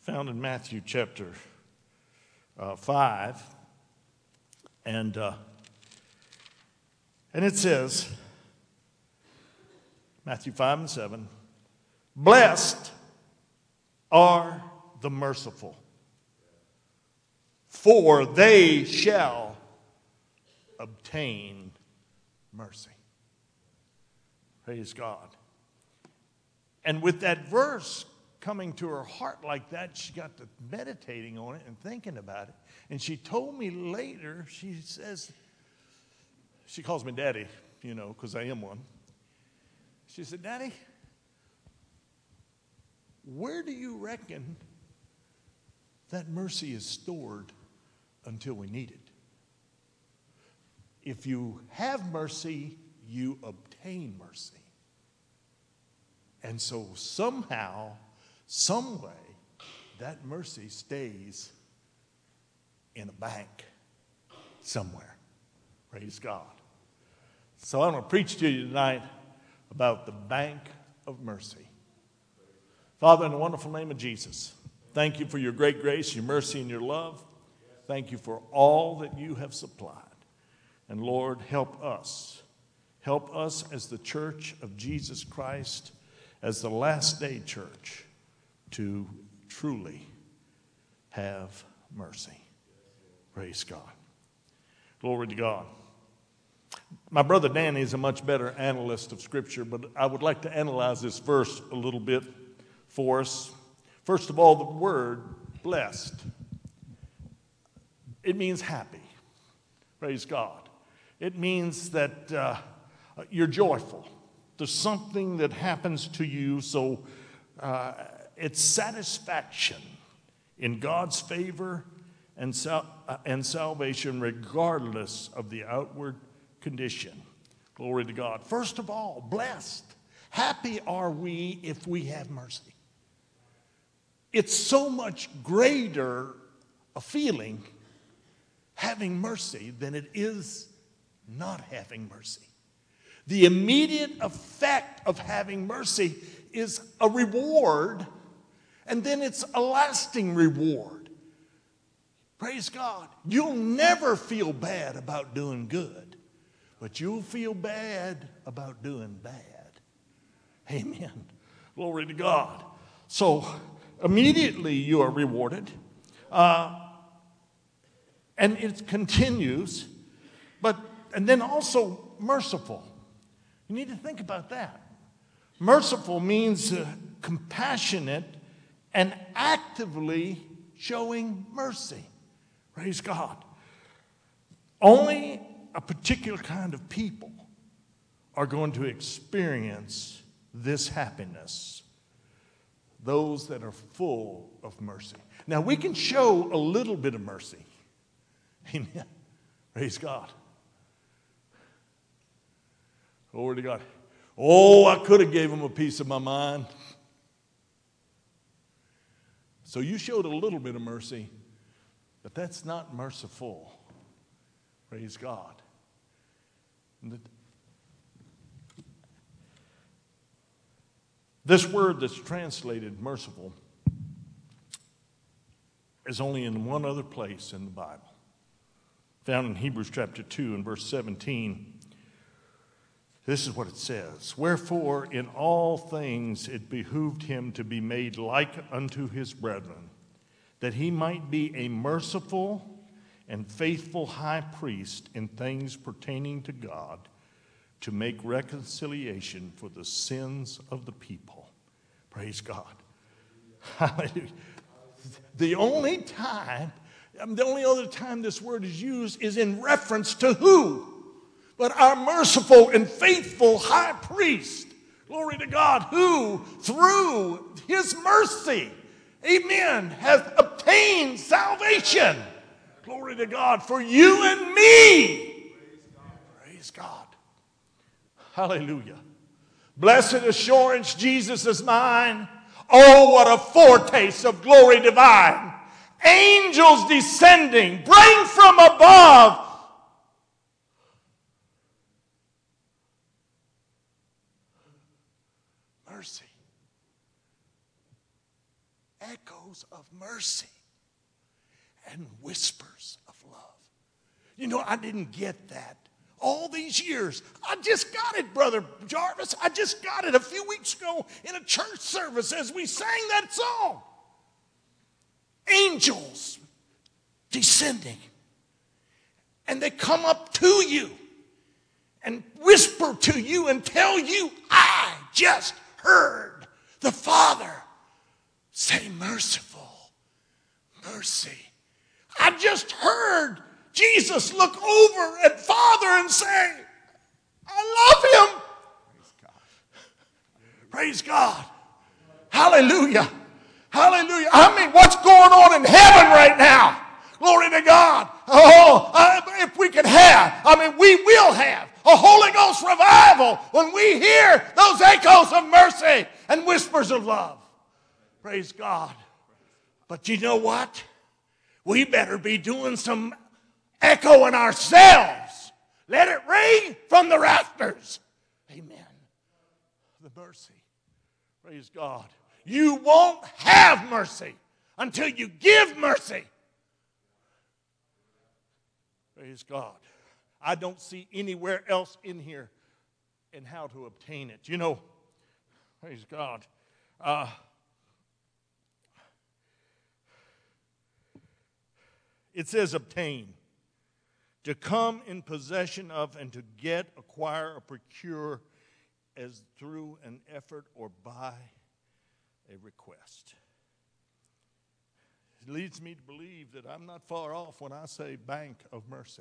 found in Matthew chapter 5, and it says, Matthew 5 and 7, "Blessed are the merciful, for they shall obtain mercy." Praise God. And with that verse coming to her heart like that, she got to meditating on it and thinking about it. And she told me later, she says, she calls me Daddy, because I am one. She said, "Daddy, where do you reckon that mercy is stored until we need it? If you have mercy, you obtain mercy. And so somehow, some way, that mercy stays in a bank somewhere." Praise God. So I'm going to preach to you tonight about the bank of mercy. Father, in the wonderful name of Jesus, thank you for your great grace, your mercy, and your love. Thank you for all that you have supplied. And Lord, help us. Help us as the church of Jesus Christ, as the last day church, to truly have mercy. Praise God. Glory to God. My brother Danny is a much better analyst of Scripture, but I would like to analyze this verse a little bit for us. First of all, the word blessed. It means happy. Praise God. It means that you're joyful. There's something that happens to you, so it's satisfaction in God's favor and salvation regardless of the outward condition. Glory to God. First of all, blessed. Happy are we if we have mercy. It's so much greater a feeling having mercy than it is not having mercy. The immediate effect of having mercy is a reward, and then it's a lasting reward. Praise God. You'll never feel bad about doing good, but you'll feel bad about doing bad. Amen. Glory to God. So immediately you are rewarded. And it continues, and then also merciful. You need to think about that. Merciful means compassionate and actively showing mercy. Praise God. Only a particular kind of people are going to experience this happiness. Those that are full of mercy. Now, we can show a little bit of mercy. Amen. Praise God. Glory to God. Oh, I could have gave him a piece of my mind. So you showed a little bit of mercy, but that's not merciful. Praise God. This word that's translated merciful is only in one other place in the Bible. Found in Hebrews chapter 2 and verse 17. This is what it says. "Wherefore in all things it behooved him to be made like unto his brethren, that he might be a merciful and faithful high priest in things pertaining to God, to make reconciliation for the sins of the people." Praise God. Hallelujah. The only other time this word is used is in reference to who? But our merciful and faithful high priest, glory to God, who through his mercy, amen, has obtained salvation. Glory to God for you and me. Praise God. Hallelujah. Blessed assurance, Jesus is mine. Oh, what a foretaste of glory divine. Angels descending, bring from above. Mercy. echoes of mercy and whispers of love. You know, I didn't get that all these years. I just got it, Brother Jarvis. I just got it a few weeks ago in a church service as we sang that song. Angels descending. And they come up to you and whisper to you and tell you, I just heard the Father say merciful, mercy. I just heard Jesus look over at Father and say, I love him. Praise God. Hallelujah. Hallelujah. I mean, what's going on in heaven right now? Glory to God. If we could have, we will have a Holy Ghost revival when we hear those echoes of mercy and whispers of love. Praise God. But you know what? We better be doing some echoing ourselves. Let it ring from the rafters. Amen. The mercy. Praise God. You won't have mercy until you give mercy. Praise God. I don't see anywhere else in here in how to obtain it. You know, praise God. It says obtain. To come in possession of and to get, acquire, or procure as through an effort or by a request. It leads me to believe that I'm not far off when I say bank of mercy.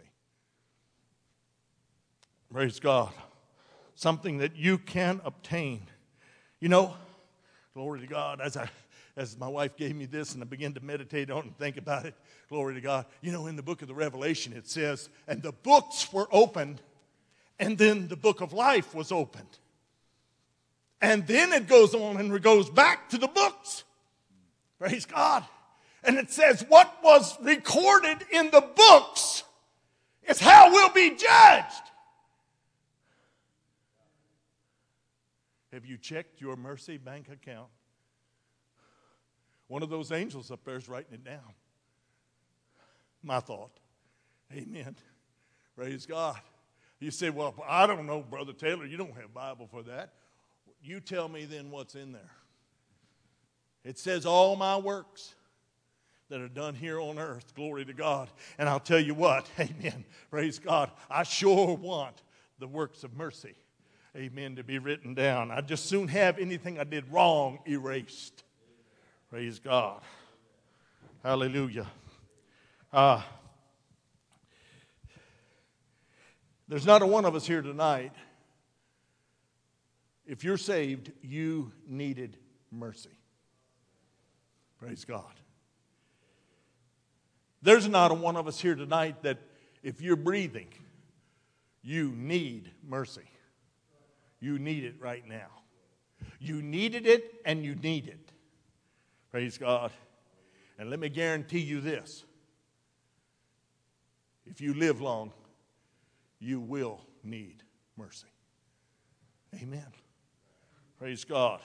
Praise God. Something that you can obtain. You know, glory to God, as my wife gave me this and I began to meditate on it and think about it, glory to God. You know, in the book of the Revelation it says, and the books were opened, and then the book of life was opened. And then it goes on and goes back to the books. Praise God. And it says what was recorded in the books is how we'll be judged. Have you checked your mercy bank account? One of those angels up there is writing it down. My thought. Amen. Praise God. You say, well, I don't know, Brother Taylor. You don't have a Bible for that. You tell me then what's in there. It says all my works that are done here on earth. Glory to God. And I'll tell you what. Amen. Praise God. I sure want the works of mercy. Amen. To be written down. I'd just soon have anything I did wrong erased. Praise God. Hallelujah. There's not a one of us here tonight. If you're saved, you needed mercy. Praise God. There's not a one of us here tonight that if you're breathing, you need mercy. You need it right now. You needed it and you need it. Praise God. And let me guarantee you this. If you live long, you will need mercy. Amen. Praise God.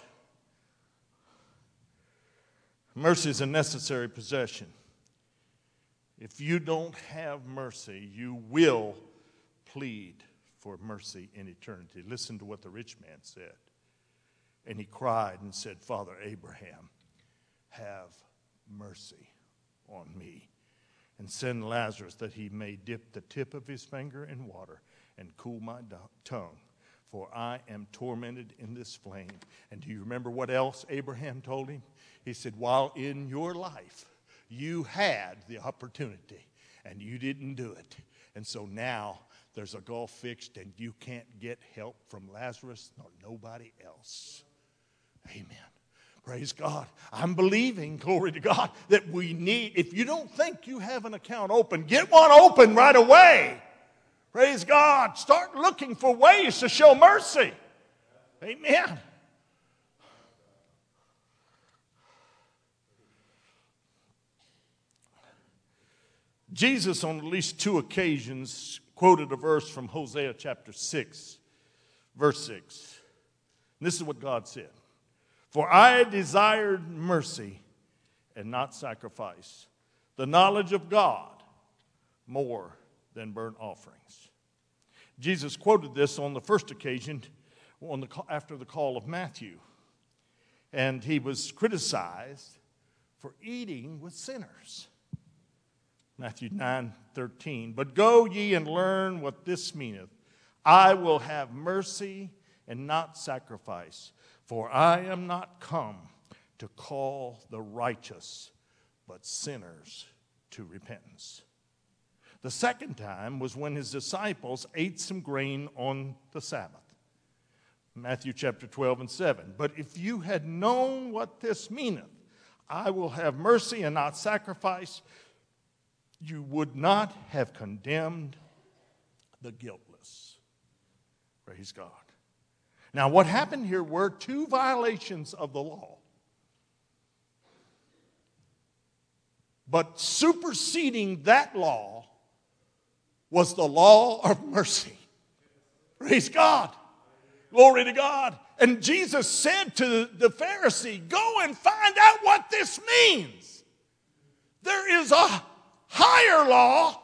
Mercy is a necessary possession. If you don't have mercy, you will plead for mercy in eternity. Listen to what the rich man said. And he cried and said, Father Abraham, have mercy on me, and send Lazarus that he may dip the tip of his finger in water and cool my tongue, for I am tormented in this flame. And do you remember what else Abraham told him? He said, while in your life you had the opportunity and you didn't do it. And so now there's a gulf fixed and you can't get help from Lazarus nor nobody else. Amen. Praise God. I'm believing, glory to God, that we need, if you don't think you have an account open, get one open right away. Praise God. Start looking for ways to show mercy. Amen. Jesus, on at least two occasions, quoted a verse from Hosea chapter 6, verse 6. And this is what God said. For I desired mercy and not sacrifice, the knowledge of God more than burnt offerings. Jesus quoted this on the first occasion after the call of Matthew. And he was criticized for eating with sinners. Matthew 9:13. But go ye and learn what this meaneth. I will have mercy and not sacrifice, for I am not come to call the righteous, but sinners to repentance. The second time was when his disciples ate some grain on the Sabbath. Matthew chapter 12 and 7. But if you had known what this meaneth, I will have mercy and not sacrifice, you would not have condemned the guiltless. Praise God. Now what happened here were two violations of the law. But superseding that law was the law of mercy. Praise God. Glory to God. And Jesus said to the Pharisee, go and find out what this means. There is a higher law.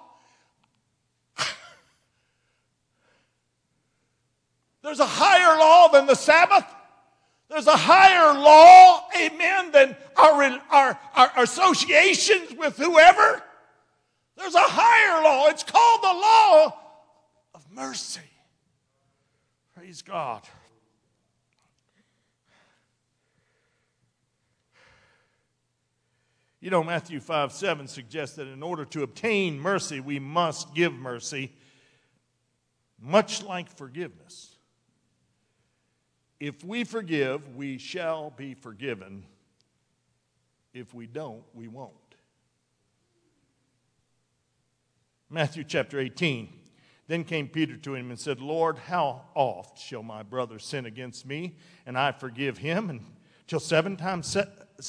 There's a higher law than the Sabbath. There's a higher law, amen, than our associations with whoever. There's a higher law. It's called the law of mercy. Praise God. You know, Matthew 5:7 suggests that in order to obtain mercy, we must give mercy, much like forgiveness. If we forgive, we shall be forgiven. If we don't, we won't. Matthew chapter 18. Then came Peter to him and said, Lord, how oft shall my brother sin against me, and I forgive him? And till seven times?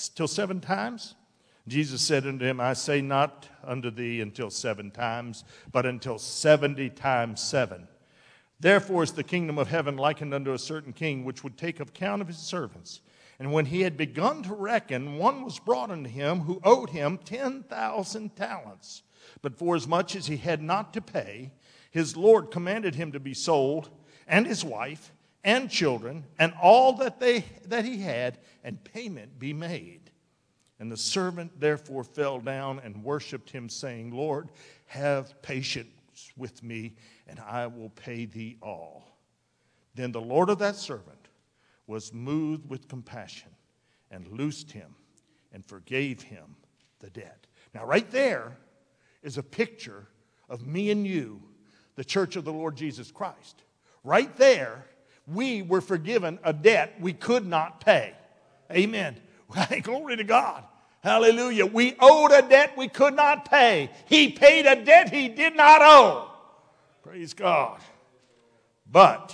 Jesus said unto him, I say not unto thee until 7 times, but until 70 times 7. Therefore is the kingdom of heaven likened unto a certain king, which would take account of his servants. And when he had begun to reckon, one was brought unto him who owed him 10,000 talents. But forasmuch as he had not to pay, his Lord commanded him to be sold, and his wife, and children, and all that he had, and payment be made. And the servant therefore fell down and worshipped him, saying, Lord, have patience with me, and I will pay thee all. Then the Lord of that servant was moved with compassion, and loosed him, and forgave him the debt. Now right there is a picture of me and you, the church of the Lord Jesus Christ. Right there, we were forgiven a debt we could not pay. Amen. Glory to God. Hallelujah. We owed a debt we could not pay. He paid a debt he did not owe. Praise God. But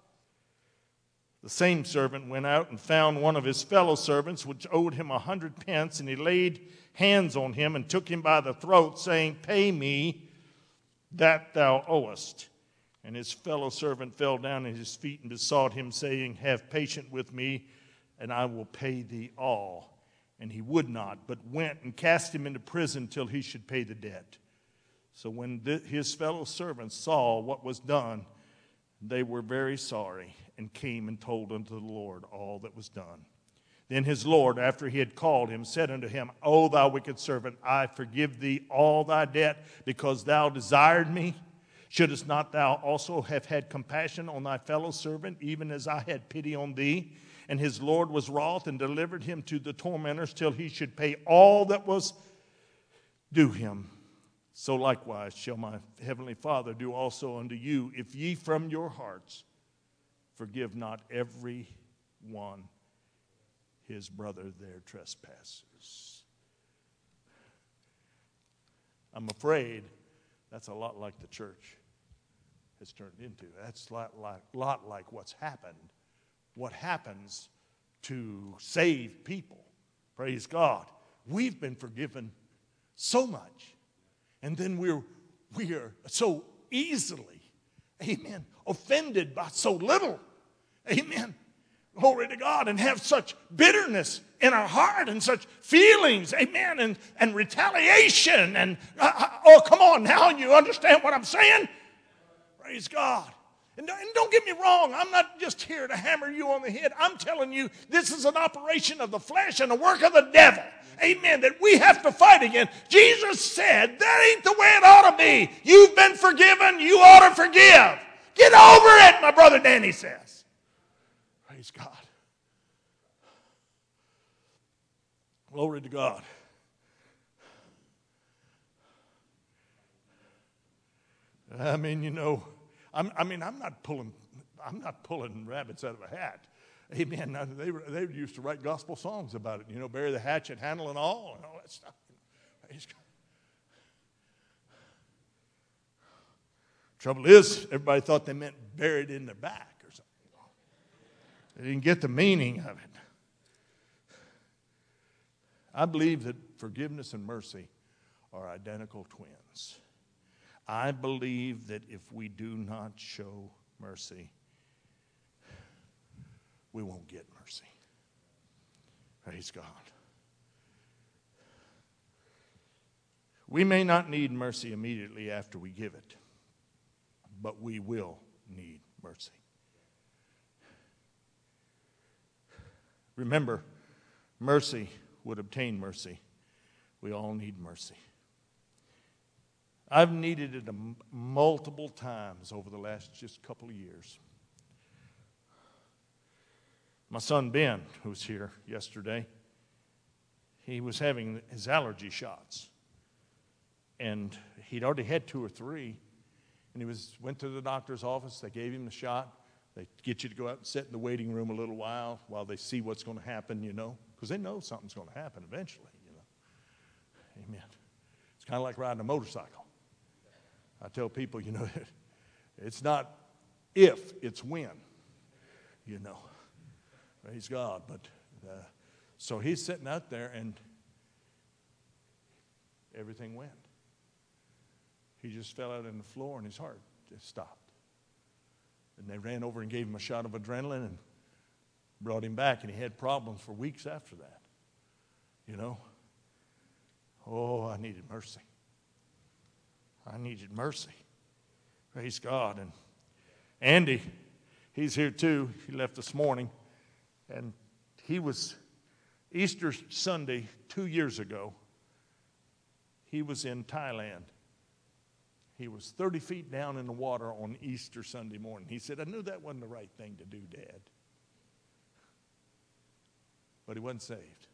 the same servant went out and found one of his fellow servants, which owed him 100 pence, and he laid hands on him and took him by the throat, saying, Pay me that thou owest. And his fellow servant fell down at his feet and besought him, saying, Have patience with me, and I will pay thee all. And he would not, but went and cast him into prison till he should pay the debt. So when his fellow servants saw what was done, they were very sorry, and came and told unto the Lord all that was done. Then his Lord, after he had called him, said unto him, O thou wicked servant, I forgive thee all thy debt, because thou desired me. Shouldest not thou also have had compassion on thy fellow servant, even as I had pity on thee? And his Lord was wroth, and delivered him to the tormentors, till he should pay all that was due him. So likewise shall my heavenly Father do also unto you, if ye from your hearts forgive not every one his brother their trespasses. I'm afraid that's a lot like the church has turned into. That's a lot like what's happened. What happens to save people. Praise God. We've been forgiven so much. And then we are so easily, amen, offended by so little. Amen. Glory to God, and have such bitterness in our heart and such feelings, amen, and retaliation. And, oh, come on now, you understand what I'm saying? Praise God. And don't get me wrong, I'm not just here to hammer you on the head. I'm telling you, this is an operation of the flesh and a work of the devil. Amen, that we have to fight against. Jesus said, that ain't the way it ought to be. You've been forgiven, you ought to forgive. Get over it, my brother Danny says. Praise God. Glory to God. I mean, you know, I'm not pulling rabbits out of a hat. Amen. Now, they used to write gospel songs about it. You know, bury the hatchet, handle and all that stuff. Praise God. Trouble is, everybody thought they meant buried in their back or something. They didn't get the meaning of it. I believe that forgiveness and mercy are identical twins. I believe that if we do not show mercy, we won't get mercy. Praise God. We may not need mercy immediately after we give it, but we will need mercy. Remember, mercy would obtain mercy. We all need mercy. I've needed it multiple times over the last just couple of years. My son Ben, who was here yesterday, he was having his allergy shots. And he'd already had 2 or 3. And he went to the doctor's office. They gave him the shot. They get you to go out and sit in the waiting room a little while they see what's going to happen, you know. Because they know something's going to happen eventually, you know. Amen. It's kind of like riding a motorcycle. I tell people, you know, it's not if, it's when, you know. Praise God. But so he's sitting out there and everything went. He just fell out on the floor and his heart just stopped. And they ran over and gave him a shot of adrenaline and brought him back, and he had problems for weeks after that. You know? Oh, I needed mercy. I needed mercy. Praise God. And Andy, he's here too. He left this morning. And he was, Easter Sunday 2 years ago, he was in Thailand. He was 30 feet down in the water on Easter Sunday morning. He said, I knew that wasn't the right thing to do, Dad. But he wasn't saved.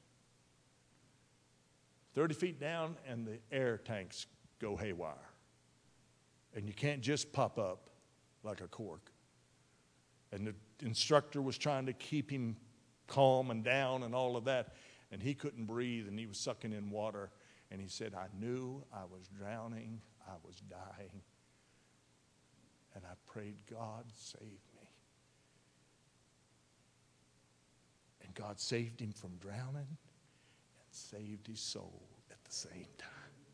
30 feet down and the air tanks go haywire. And you can't just pop up like a cork. And the instructor was trying to keep him calm and down and all of that. And he couldn't breathe and he was sucking in water. And he said, I knew I was drowning. I was dying. And I prayed, God, save me. And God saved him from drowning and saved his soul at the same time.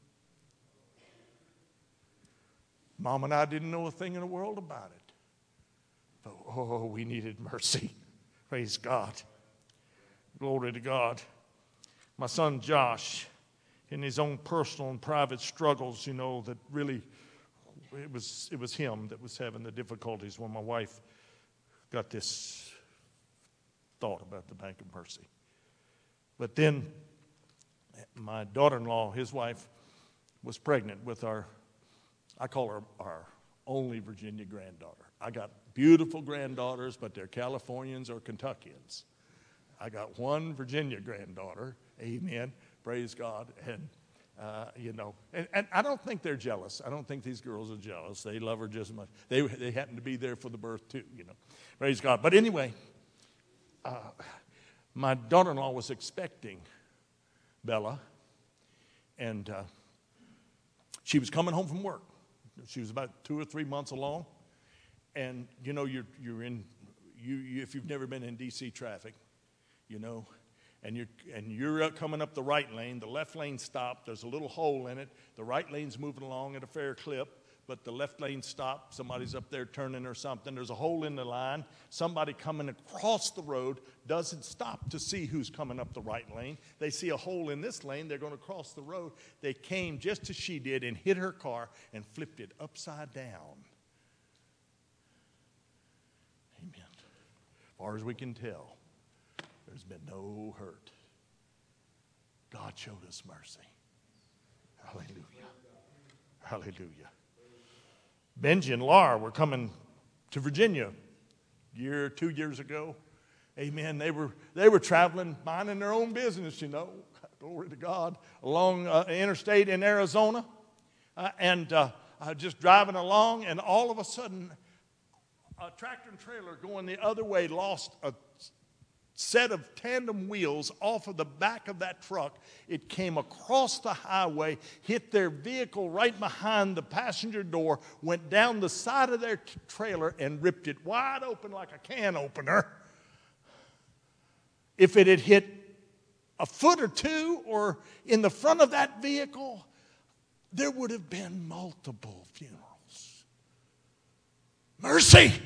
Mom and I didn't know a thing in the world about it. But, oh, we needed mercy. Praise God. Glory to God. My son Josh, in his own personal and private struggles, you know, that really, it was him that was having the difficulties when my wife got this thought about the Bank of Mercy. But then my daughter-in-law, his wife, was pregnant with I call her our only Virginia granddaughter. I got beautiful granddaughters, but they're Californians or Kentuckians. I got one Virginia granddaughter, amen, praise God, and you know, and I don't think they're jealous. I don't think these girls are jealous. They love her just as much. They happen to be there for the birth too, you know, praise God. But anyway, my daughter-in-law was expecting Bella, and she was coming home from work. She was about 2 or 3 months along, and you know you're in if you've never been in D.C. traffic, you know, and you're coming up the right lane. The left lane stopped. There's a little hole in it. The right lane's moving along at a fair clip, but the left lane stopped. Somebody's up there turning or something. There's a hole in the line. Somebody coming across the road doesn't stop to see who's coming up the right lane. They see a hole in this lane. They're going to cross the road. They came just as she did and hit her car and flipped it upside down. Amen. As far as we can tell, there's been no hurt. God showed us mercy. Hallelujah. Hallelujah. Benji and Laura were coming to Virginia 2 years ago. Amen. They were traveling, minding their own business, you know. Glory to God. Along interstate in Arizona. And just driving along, and all of a sudden, a tractor and trailer going the other way lost a set of tandem wheels off of the back of that truck. It came across the highway, hit their vehicle right behind the passenger door, went down the side of their trailer and ripped it wide open like a can opener. If it had hit a foot or two or in the front of that vehicle, there would have been multiple funerals. Mercy!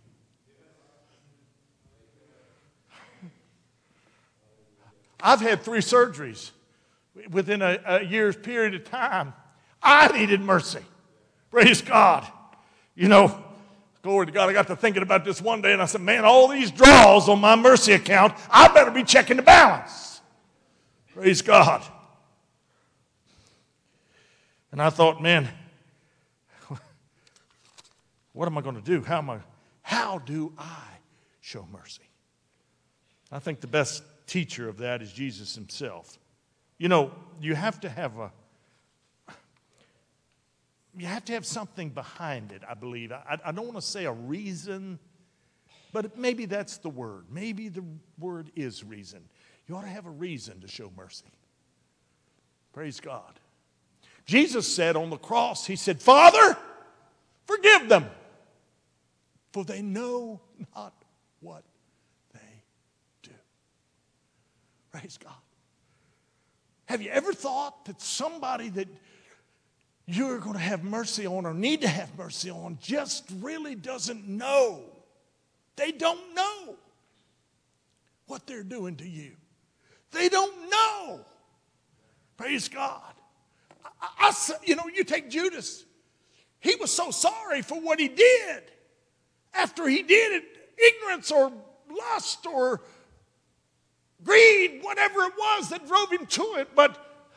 I've had 3 surgeries within a year's period of time. I needed mercy. Praise God. You know, glory to God, I got to thinking about this one day, and I said, man, all these draws on my mercy account, I better be checking the balance. Praise God. And I thought, man, what am I going to do? How do I show mercy? I think the best teacher of that is Jesus himself. You know, you have to have something behind it, I believe. I don't want to say a reason, but maybe that's the word. Maybe the word is reason. You ought to have a reason to show mercy. Praise God. Jesus said on the cross, he said, Father, forgive them, for they know not what they do. Praise God. Have you ever thought that somebody that you're going to have mercy on or need to have mercy on just really doesn't know? They don't know what they're doing to you. They don't know. Praise God. You take Judas. He was so sorry for what he did. After he did it, ignorance or lust or greed, whatever it was that drove him to it. But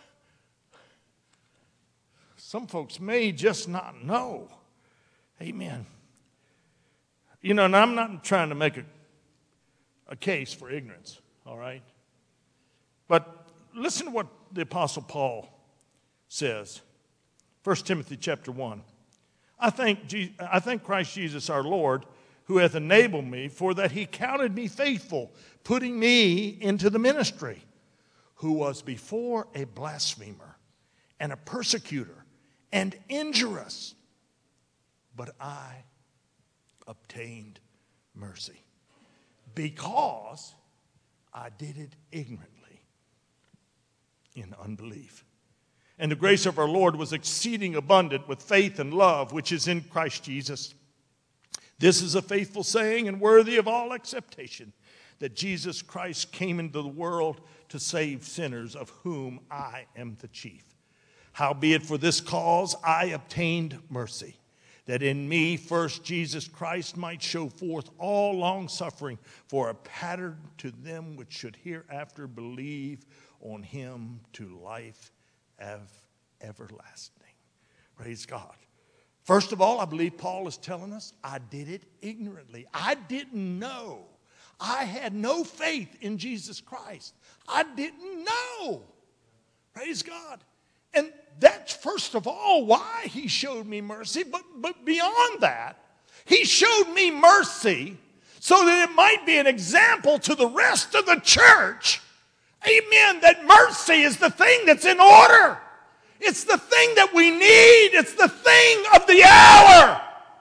some folks may just not know. Amen. You know, and I'm not trying to make a case for ignorance, all right? But listen to what the Apostle Paul says. 1 Timothy chapter 1. I thank Christ Jesus our Lord, who hath enabled me, for that he counted me faithful, putting me into the ministry, who was before a blasphemer and a persecutor and injurious, but I obtained mercy, because I did it ignorantly in unbelief. And the grace of our Lord was exceeding abundant with faith and love, which is in Christ Jesus. This is a faithful saying and worthy of all acceptation, that Jesus Christ came into the world to save sinners, of whom I am the chief. Howbeit for this cause I obtained mercy, that in me first Jesus Christ might show forth all longsuffering for a pattern to them which should hereafter believe on him to life everlasting. Praise God. First of all, I believe Paul is telling us, I did it ignorantly. I didn't know. I had no faith in Jesus Christ. I didn't know. Praise God. And that's first of all why he showed me mercy. But beyond that, he showed me mercy so that it might be an example to the rest of the church. Amen. That mercy is the thing that's in order. It's the thing that we need. It's the thing of the hour.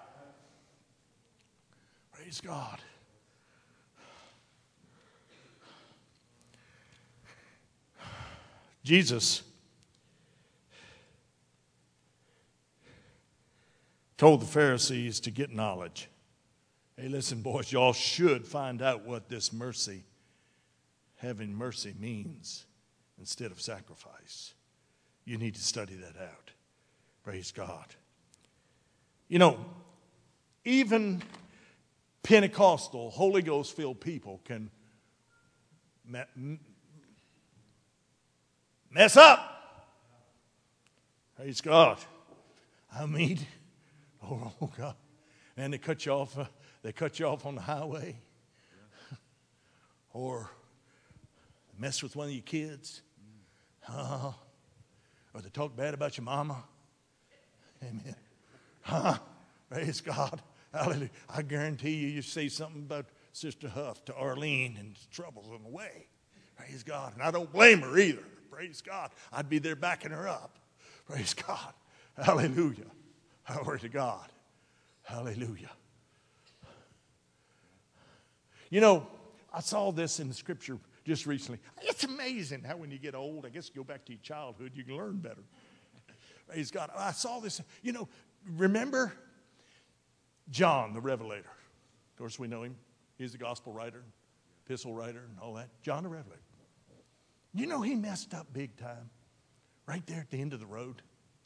Praise God. Jesus told the Pharisees to get knowledge. Hey, listen, boys, y'all should find out what this mercy, having mercy, means instead of sacrifice. You need to study that out. Praise God. You know, even Pentecostal, Holy Ghost-filled people can mess up. Praise God. I mean, oh God. And they cut you off on the highway. Or mess with one of your kids. Or they talk bad about your mama. Amen. Praise God. Hallelujah. I guarantee you say something about Sister Huff to Arlene and trouble's on the way. Praise God. And I don't blame her either. Praise God. I'd be there backing her up. Praise God. Hallelujah. Glory to God. Hallelujah. You know, I saw this in the scripture just recently. It's amazing how when you get old, I guess you go back to your childhood, you can learn better. Praise God. I saw this. You know, remember John the Revelator? Of course, we know him. He's the gospel writer, epistle writer, and all that. John the Revelator. You know he messed up big time right there at the end of the road.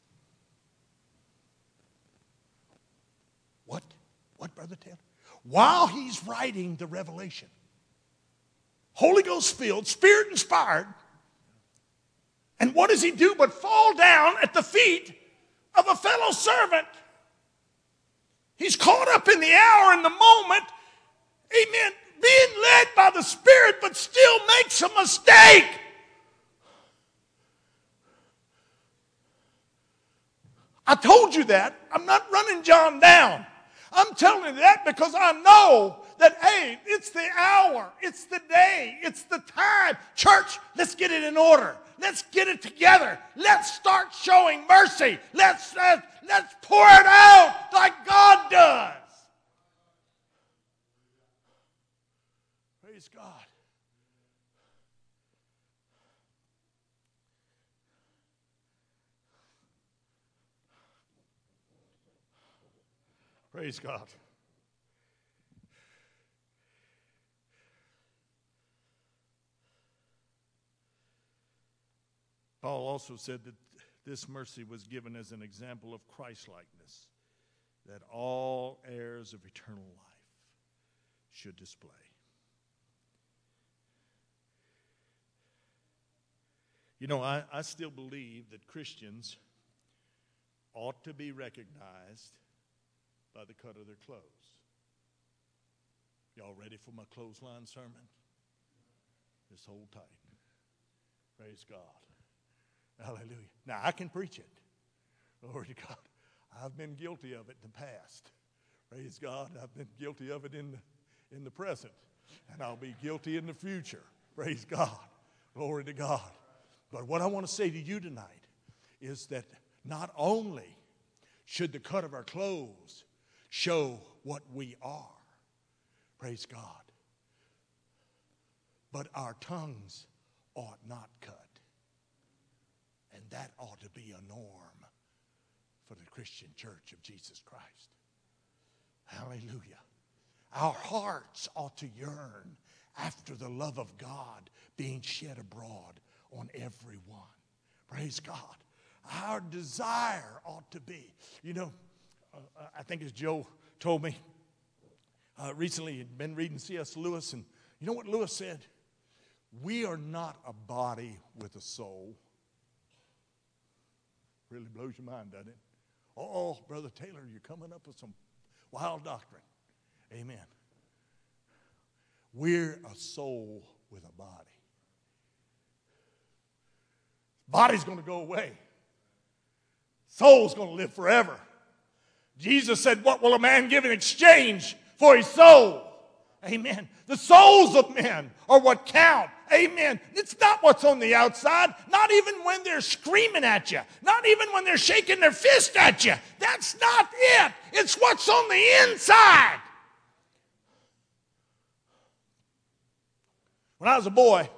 What? What, Brother Taylor? While he's writing the Revelation, Holy Ghost filled, Spirit inspired, and what does he do but fall down at the feet of a fellow servant? He's caught up in the hour and the moment, amen, being led by the Spirit, but still makes a mistake. I told you that. I'm not running John down. I'm telling you that because I know that, hey, it's the hour, it's the day, it's the time. Church, let's get it in order. Let's get it together. Let's start showing mercy. Let's pour it out like God does. Praise God. Praise God. Paul also said that this mercy was given as an example of Christ-likeness that all heirs of eternal life should display. You know, I still believe that Christians ought to be recognized by the cut of their clothes. Y'all ready for my clothesline sermon? Just hold tight. Praise God. Hallelujah. Now, I can preach it. Glory to God. I've been guilty of it in the past. Praise God. I've been guilty of it in the present. And I'll be guilty in the future. Praise God. Glory to God. But what I want to say to you tonight is that not only should the cut of our clothes show what we are, praise God, but our tongues ought not cut. And that ought to be a norm for the Christian church of Jesus Christ. Hallelujah. Our hearts ought to yearn after the love of God being shed abroad on everyone. Praise God. Our desire ought to be. You know, I think as Joe told me recently, he'd been reading C.S. Lewis, and you know what Lewis said? We are not a body with a soul. Really blows your mind, doesn't it? Oh, Brother Taylor, you're coming up with some wild doctrine. Amen. We're a soul with a body. Body's going to go away. Soul's going to live forever. Jesus said, what will a man give in exchange for his soul? Amen. The souls of men are what count. Amen. It's not what's on the outside. Not even when they're screaming at you. Not even when they're shaking their fist at you. That's not it. It's what's on the inside. When I was a boy,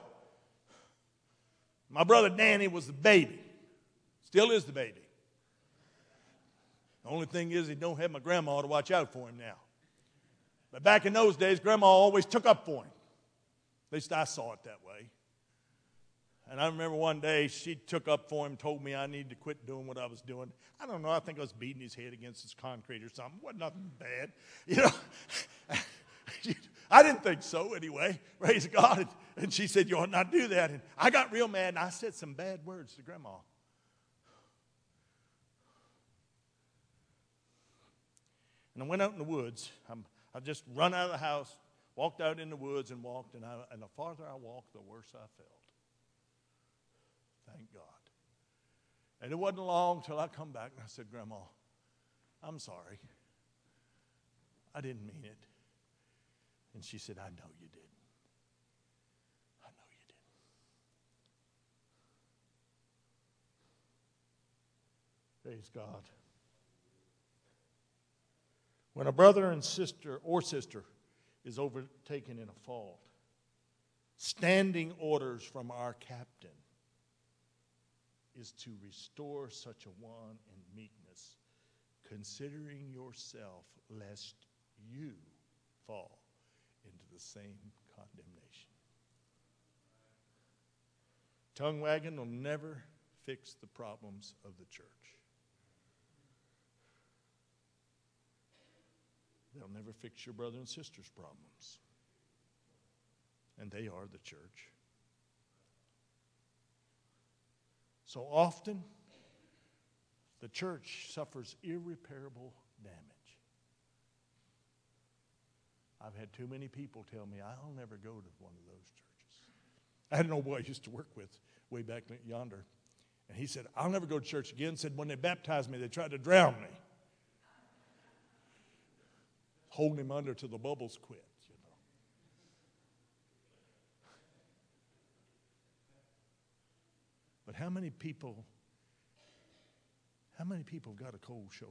my brother Danny was the baby. Still is the baby. The only thing is he don't have my grandma to watch out for him now. But back in those days, Grandma always took up for him. At least I saw it that way. And I remember one day she took up for him, told me I needed to quit doing what I was doing. I don't know, I think I was beating his head against his concrete or something. It wasn't nothing bad. You know, I didn't think so anyway. Praise God. And she said, you ought not do that. And I got real mad and I said some bad words to Grandma. And I went out in the woods. I just run out of the house, walked out in the woods and walked. And the farther I walked, the worse I felt. Thank God. And it wasn't long till I come back and I said, Grandma, I'm sorry. I didn't mean it. And she said, I know you didn't. I know you didn't. Praise God. When a brother and sister is overtaken in a fault, standing orders from our captain is to restore such a one in meekness, considering yourself, lest you fall into the same condemnation. Tongue wagging will never fix the problems of the church. They'll never fix your brother and sister's problems. And they are the church. So often, the church suffers irreparable damage. I've had too many people tell me, I'll never go to one of those churches. I had an old boy I used to work with way back yonder. And he said, I'll never go to church again. Said, when they baptized me, they tried to drown me. Holding him under till the bubbles quit, you know. But how many people have got a cold shoulder?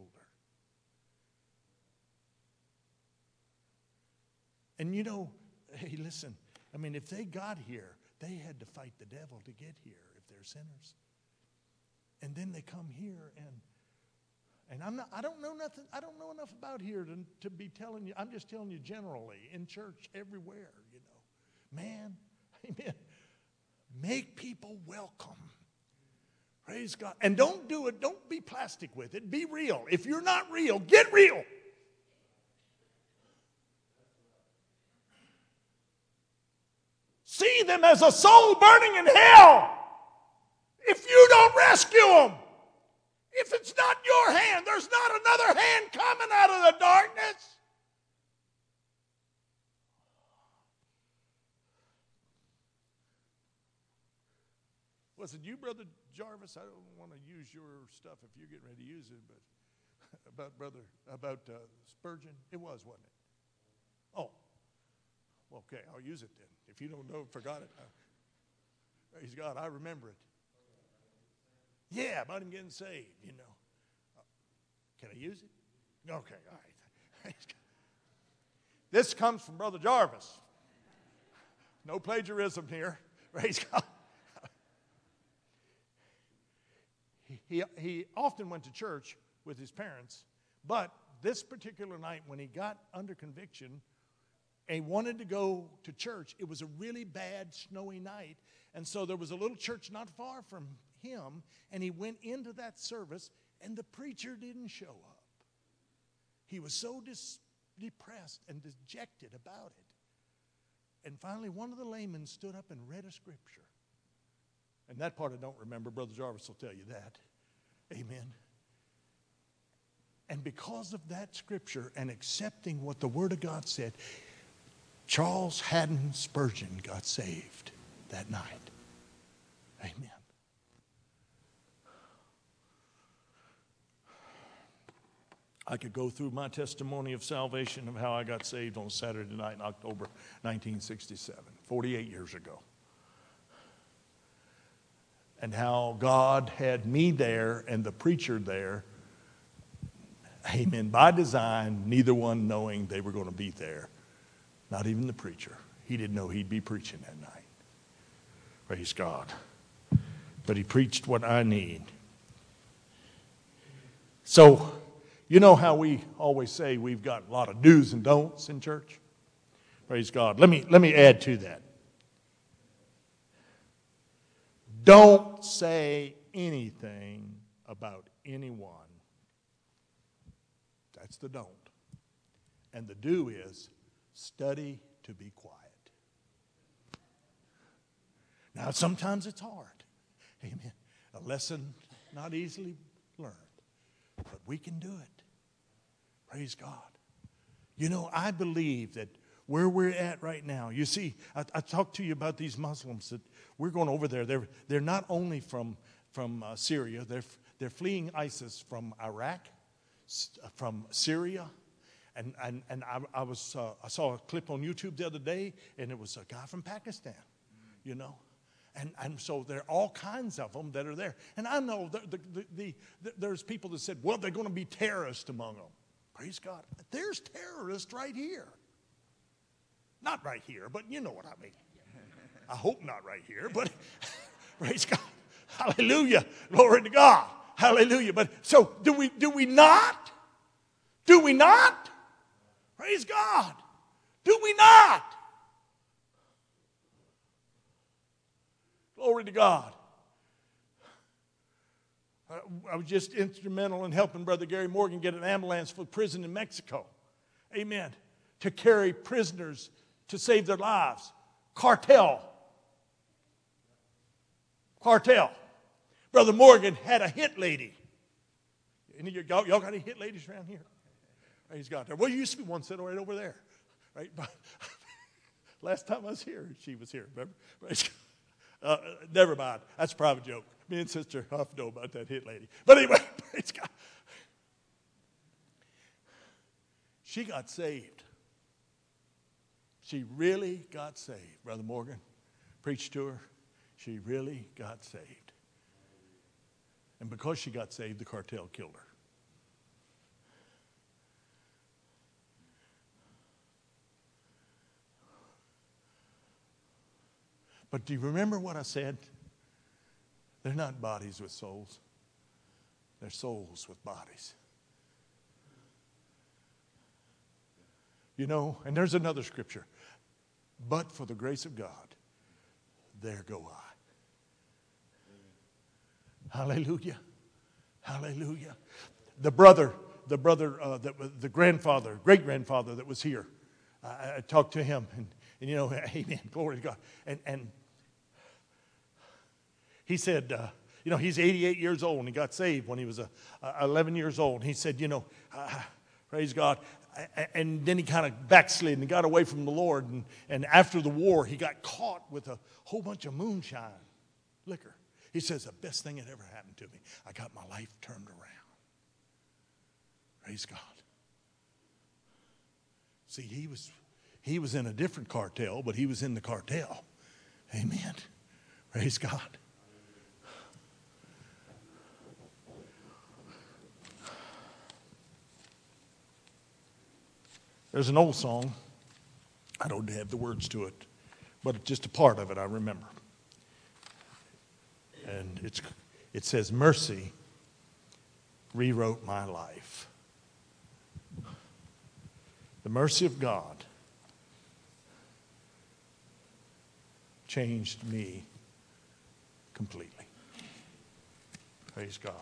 And you know, hey, listen, I mean, if they got here, they had to fight the devil to get here if they're sinners. And then they come here and I don't know enough about here to be telling you. I'm just telling you generally, in church, everywhere, you know. Man, amen. Make people welcome. Praise God. And don't do it, don't be plastic with it. Be real. If you're not real, get real. See them as a soul burning in hell. If you don't rescue them, if it's not your hand, there's not another hand coming out of the darkness. Was it you, Brother Jarvis? I don't want to use your stuff if you're getting ready to use it, but about Spurgeon, it was, wasn't it? Oh, well, okay, I'll use it then. If you don't know, forgot it. Praise God, I remember it. Yeah, about him getting saved, you know. Can I use it? Okay, all right. This comes from Brother Jarvis. No plagiarism here. Praise God. He often went to church with his parents, but this particular night when he got under conviction and wanted to go to church, it was a really bad snowy night, and so there was a little church not far from him, and he went into that service, and the preacher didn't show up. He was so depressed and dejected about it. And finally, one of the laymen stood up and read a scripture. And that part I don't remember. Brother Jarvis will tell you that. Amen. And because of that scripture and accepting what the Word of God said, Charles Haddon Spurgeon got saved that night. Amen. I could go through my testimony of salvation of how I got saved on Saturday night in October 1967, 48 years ago. And how God had me there and the preacher there, amen, by design, neither one knowing they were going to be there. Not even the preacher. He didn't know he'd be preaching that night. Praise God. But he preached what I need. So, You know how we always say we've got a lot of do's and don'ts in church? Praise God. Let me add to that. Don't say anything about anyone. That's the don't. And the do is study to be quiet. Now, sometimes it's hard. Amen. A lesson not easily learned, but we can do it. Praise God. You know, I believe that where we're at right now, you see, I talked to you about these Muslims that we're going over there. They're not only from Syria, they're fleeing ISIS from Iraq, from Syria, and I saw a clip on YouTube the other day, and it was a guy from Pakistan, you know. And so there are all kinds of them that are there. And I know there's people that said, well, they're going to be terrorists among them. Praise God. There's terrorists right here. Not right here, but you know what I mean. I hope not right here, but praise God. Hallelujah. Glory to God. Hallelujah. But so do we not? Do we not? Praise God. Do we not? Glory to God. I was just instrumental in helping Brother Gary Morgan get an ambulance for prison in Mexico. Amen. To carry prisoners to save their lives. Cartel. Brother Morgan had a hit lady. Any of y'all got any hit ladies around here? Praise God. Well, you used to be one sitting right over there. Right? Last time I was here, she was here. Remember? Praise God. Never mind. That's a private joke. Me and Sister Huff know about that hit lady. But anyway, praise God. She got saved. She really got saved. Brother Morgan preached to her. She really got saved. And because she got saved, the cartel killed her. But do you remember what I said? They're not bodies with souls. They're souls with bodies. You know, and there's another scripture. But for the grace of God, there go I. Hallelujah. Hallelujah. The grandfather, great-grandfather that was here, I talked to him, and you know, amen, glory to God. And he said, you know, he's 88 years old, and he got saved when he was 11 years old. He said, you know, praise God. And then he kind of backslid and got away from the Lord. And after the war, he got caught with a whole bunch of moonshine liquor. He says, the best thing that ever happened to me, I got my life turned around. Praise God. See, he was in a different cartel, but he was in the cartel. Amen. Praise God. There's an old song. I don't have the words to it, but just a part of it I remember. And it says, mercy rewrote my life. The mercy of God changed me completely. Praise God.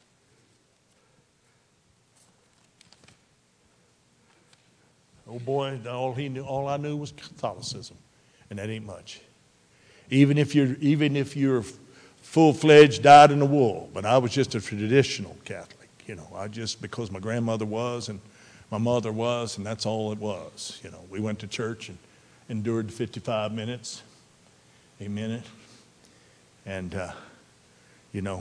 Oh boy, all I knew was Catholicism, and that ain't much. Even if you're full-fledged, dyed in the wool, but I was just a traditional Catholic. You know, I just because my grandmother was and my mother was, and that's all it was. You know, we went to church and endured 55 minutes, a minute, and you know,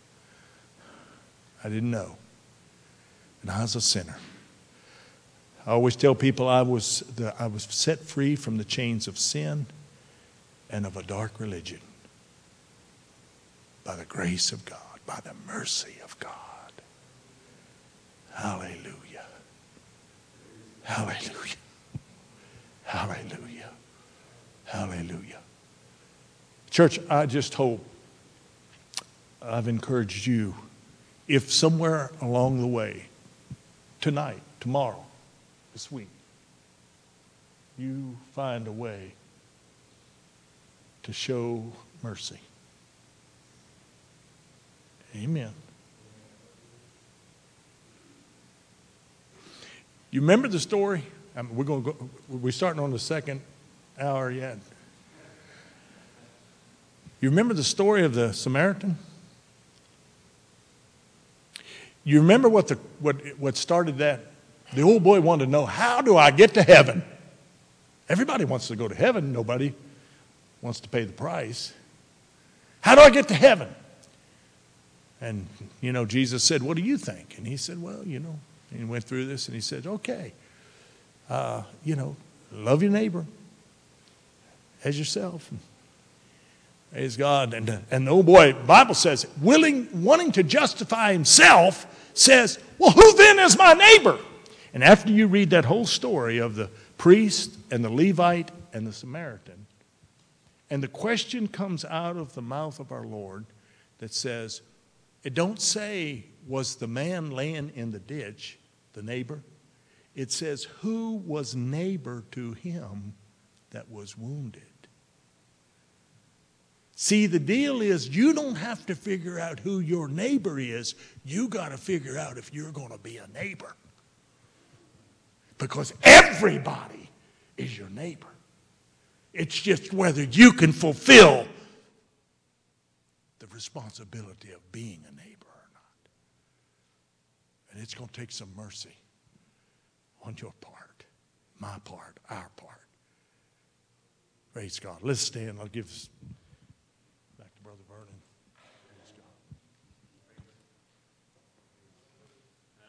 I didn't know, and I was a sinner. I always tell people I was set free from the chains of sin and of a dark religion by the grace of God, by the mercy of God. Hallelujah. Hallelujah. Hallelujah. Hallelujah. Church, I just hope I've encouraged you, if somewhere along the way tonight, tomorrow, this week, you find a way to show mercy. Amen. You remember the story? We're starting on the second hour yet. You remember the story of the Samaritan? You remember what started that? The old boy wanted to know, how do I get to heaven? Everybody wants to go to heaven. Nobody wants to pay the price. How do I get to heaven? And, Jesus said, what do you think? And he said, well, and he went through this and he said, okay, love your neighbor as yourself. Praise God. And the old boy, the Bible says, wanting to justify himself, says, well, who then is my neighbor? And after you read that whole story of the priest and the Levite and the Samaritan, and the question comes out of the mouth of our Lord that says, it don't say, was the man laying in the ditch, the neighbor? It says, who was neighbor to him that was wounded? See, the deal is you don't have to figure out who your neighbor is. You got to figure out if you're going to be a neighbor. Because everybody is your neighbor. It's just whether you can fulfill the responsibility of being a neighbor or not. And it's going to take some mercy on your part, my part, our part. Praise God. Let's stand. I'll give this back to Brother Vernon.